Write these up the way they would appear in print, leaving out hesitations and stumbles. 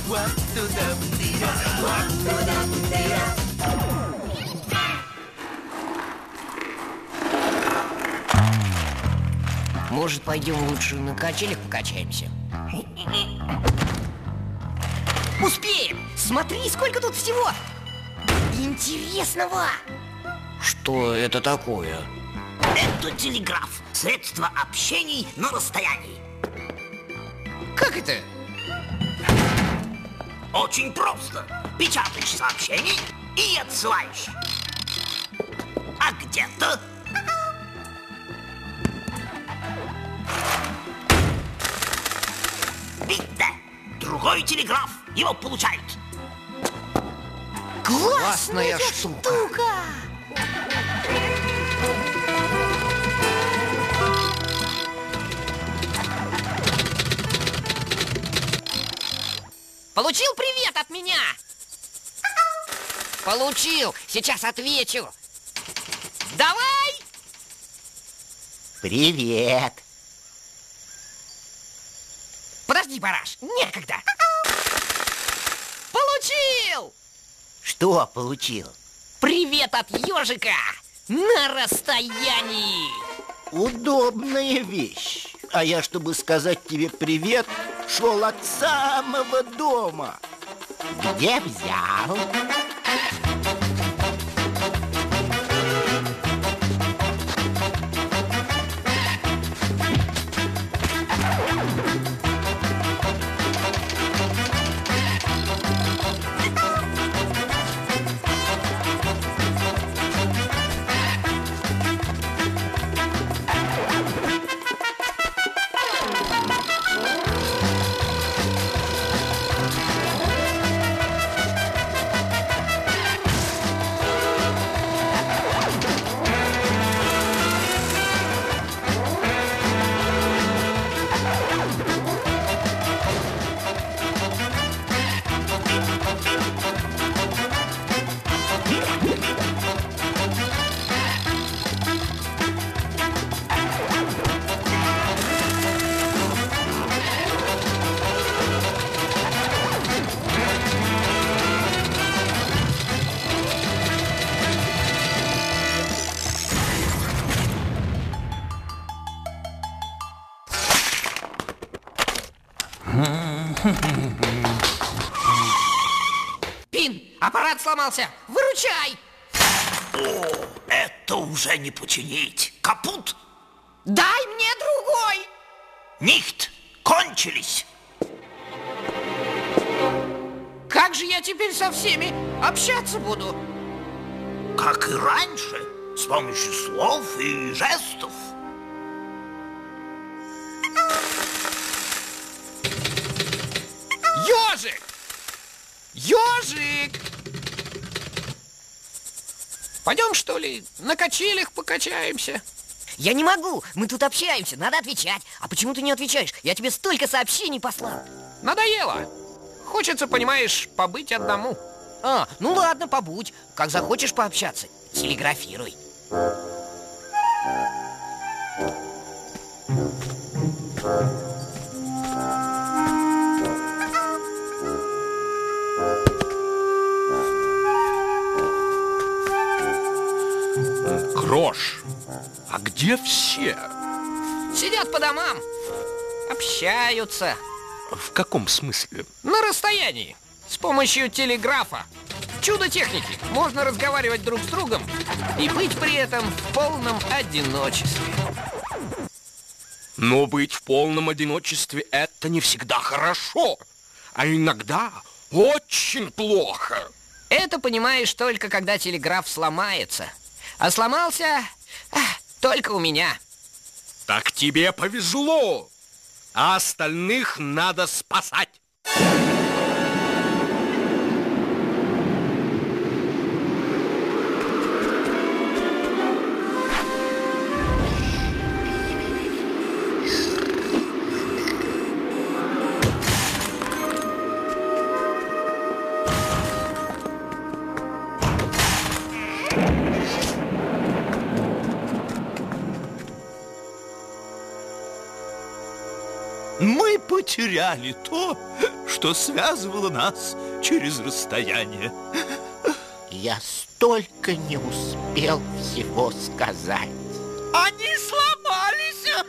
Может, пойдем лучше на качелях покачаемся? Успеем! Смотри, сколько тут всего интересного! Что это такое? Это телеграф. Средство общений на расстоянии. Как это? Очень просто. Печатаешь сообщение и отсылаешь. А где-то... Видите? Другой телеграф его получает. Классная штука! Получил привет от меня? Получил. Сейчас отвечу. Давай! Привет. Подожди, бараш, некогда. Получил! Что получил? Привет от ежика на расстоянии. Удобная вещь. А я, чтобы сказать тебе привет, шел от самого дома. Где взял? Пин, аппарат сломался. Выручай! О, это уже не починить. Капут. Дай мне другой. Нихт. Кончились. Как же я теперь со всеми общаться буду? Как и раньше, с помощью слов и жестов. Ежик! Ежик! Пойдем, что ли, на качелях покачаемся? Я не могу, мы тут общаемся, надо отвечать. А почему ты не отвечаешь? Я тебе столько сообщений послал. Надоело. Хочется, понимаешь, побыть одному. А, ну ладно, побудь. Как захочешь пообщаться, телеграфируй. Крош, а где все? Сидят по домам, общаются. В каком смысле? На расстоянии, с помощью телеграфа. Чудо техники. Можно разговаривать друг с другом и быть при этом в полном одиночестве. Но быть в полном одиночестве – это не всегда хорошо, а иногда очень плохо. Это понимаешь только, когда телеграф сломается. А сломался только у меня. Так тебе повезло, а остальных надо спасать. Мы потеряли то, что связывало нас через расстояние. Я столько не успел всего сказать. Они сломались!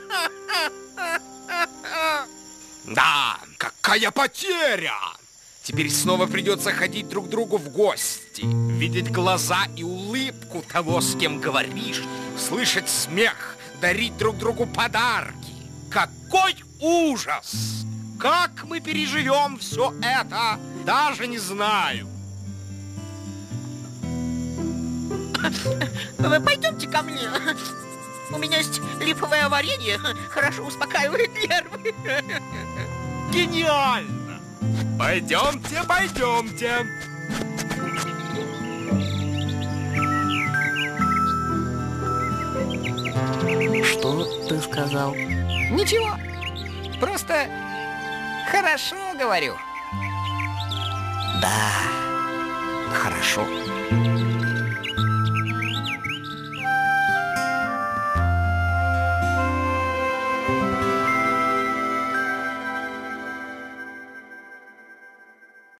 Да, какая потеря! Теперь снова придется ходить друг к другу в гости, видеть глаза и улыбку того, с кем говоришь, слышать смех, дарить друг другу подарки. Какой ужас! Как мы переживем все это, даже не знаю. Вы пойдемте ко мне. У меня есть липовое варенье, хорошо успокаивает нервы. Гениально! Пойдемте, пойдемте. Что ты сказал? Ничего. Просто хорошо говорю. Да, хорошо.